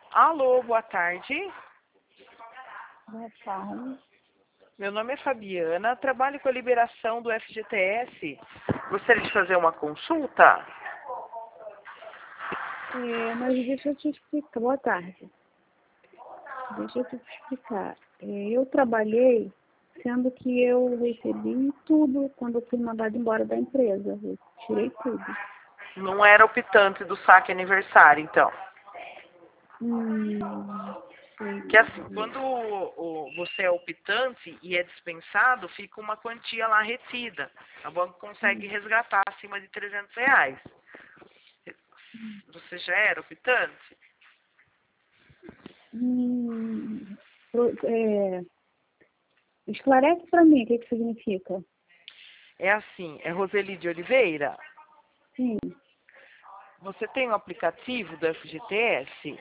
Alô, boa tarde. Boa tarde. Meu nome é Fabiana, trabalho com a liberação do FGTS. Gostaria de fazer uma consulta? Mas deixa eu te explicar. Boa tarde. Deixa eu te explicar. Eu trabalhei, sendo que eu recebi tudo quando eu fui mandada embora da empresa. Eu tirei tudo. Não era optante do saque aniversário, então. Sei. Que assim, quando você é optante e é dispensado, fica uma quantia lá retida. A banco consegue resgatar acima de R$ 300. Você já era optante? Hum, pro- é, Esclarece para mim o que significa. É assim, é Roseli de Oliveira. Sim. Você tem o aplicativo do FGTS?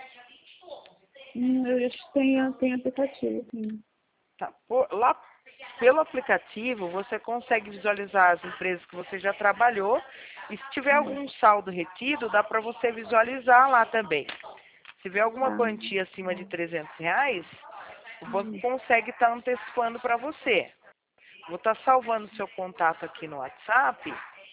Eu tenho aplicativo, sim. Tá. Lá pelo aplicativo, você consegue visualizar as empresas que você já trabalhou. E se tiver algum saldo retido, dá para você visualizar lá também. Se tiver alguma Tá. quantia acima de R$ 300, o banco consegue estar antecipando para você. Vou estar salvando seu contato aqui no WhatsApp.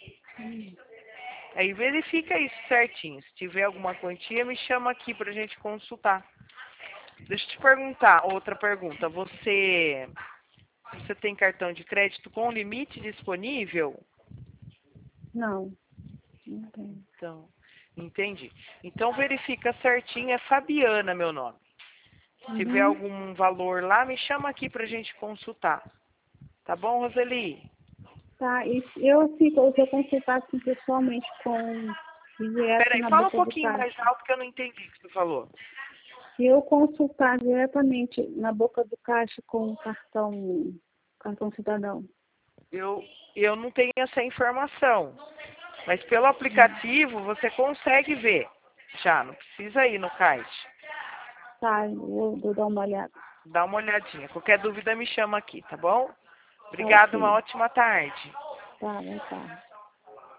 Aí verifica isso certinho. Se tiver alguma quantia, me chama aqui para a gente consultar. Deixa eu te perguntar, outra pergunta. Você tem cartão de crédito com limite disponível? Não tem. Então, entendi. Então verifica certinho, é Fabiana meu nome. Se tiver Uhum. algum valor lá, me chama aqui pra gente consultar. Tá bom, Roseli? Tá, e se eu consultar assim, pessoalmente direto Peraí, na fala um boca do pouquinho mais caixa, alto que eu não entendi o que você falou. se eu consultar diretamente na boca do caixa com o cartão cidadão, Eu não tenho essa informação, mas pelo aplicativo você consegue ver. Já, não precisa ir no caixa. tá, eu vou dar uma olhada. Dá uma olhadinha. Qualquer dúvida me chama aqui, tá bom? Tá Obrigada, uma ok, ótima tarde. tá, boa tarde.